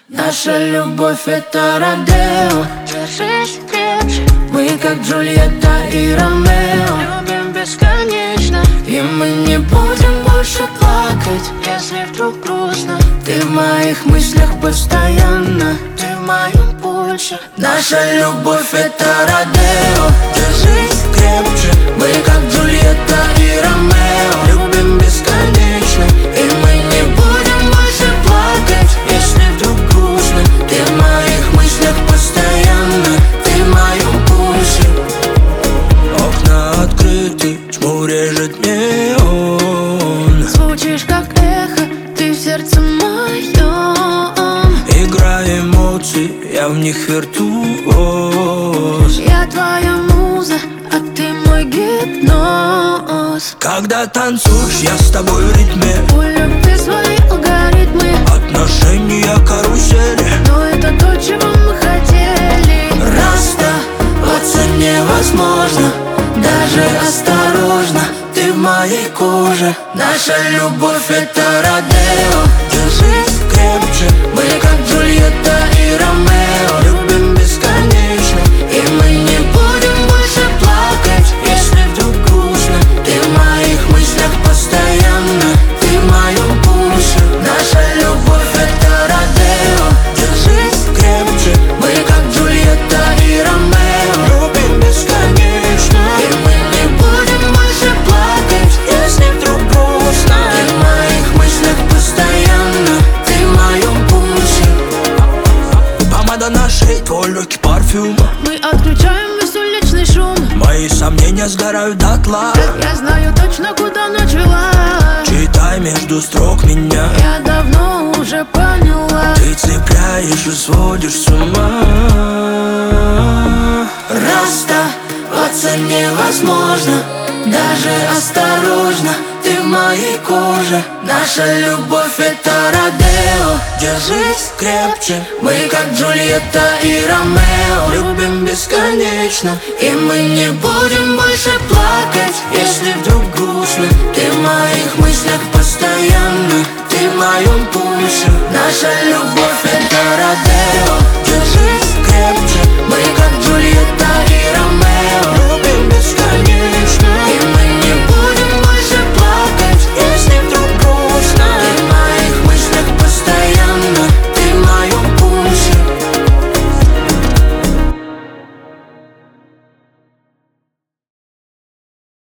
Наша любовь — это Родео. Держись крепче, Мы как Джульетта и Ромео. любим бесконечно. И мы не будем больше плакать, Если вдруг грустно, ты в моих мыслях постоянно, ты в моем пульсе. Наша любовь — это Родео. Держись крепче, мы как Джульетта и Ромео. Любим бесконечно, и мы не будем больше плакать, если вдруг грустно, ты в моих мыслях постоянно, ты в моем пульсе. Окна открыты, тьму режет неон. Звучишь как эхо, ты в сердце моем. Игра эмоций, я в них виртуоз. Я твоя муза, а ты мой гипноз. Когда танцуешь, я с тобой в ритме. У любви свои алгоритмы, Отношения карусели. но это то, чего мы хотели. Расставаться невозможно, даже осторожно, ты в моей коже. Наша любовь — это Родео. Держись крепче, мы как Джульетта и Ромео. Любим бесконечно, и мы не будем больше плакать, если вдруг грустно, ты в моих мыслях постоянно, ты в моем пульсе. Наша любовь — это Родео. Держись крепче, мы как Джульетта и Ромео. Любим бесконечно, и мы не будем больше плакать, если вдруг грустно, ты в моих мыслях постоянно, ты в моем пульсе. Помада на шее, твой легкий парфюм. Мы отключаем весь уличный шум. Мои сомнения сгорают дотла. Я знаю точно, куда ночь вела. Читай между строк меня. Я давно уже поняла. Ты цепляешь и сводишь с ума. Расставаться невозможно, даже осторожно, ты в моей коже. Наша любовь — это Родео. Держись крепче, мы как Джульетта и Ромео. Любим бесконечно, и мы не будем больше плакать, если вдруг грустно, ты в моих мыслях постоянно, ты в моем пульсе. Наша любовь